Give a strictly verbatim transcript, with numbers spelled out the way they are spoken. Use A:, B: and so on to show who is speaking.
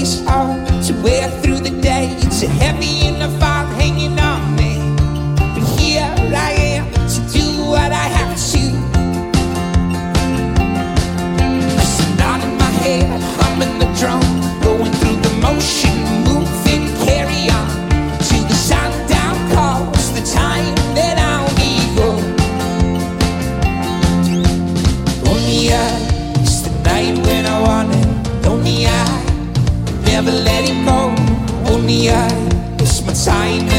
A: face on to wear through the day. It's a heavy in the fog hanging on me, but here I am to do what I have to. There's a knot in my head, humming the drum, going through the motion, moving, carry on to the sundown calls, the time that I'll be gone. Only I, it's the night when I want it. Only I, never let it go. Only I, it's my time